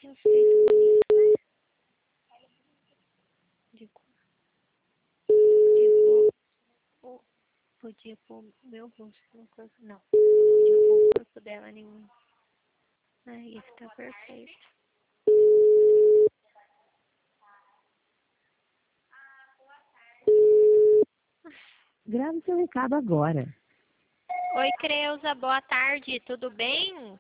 tinha feito bonito, né? De cor. Podia pôr meu rosto no corpo. Não. Podia pôr o corpo dela em um. Aí ia ficar perfeito. Grave seu recado agora. Oi, Creuza, boa tarde, tudo bem?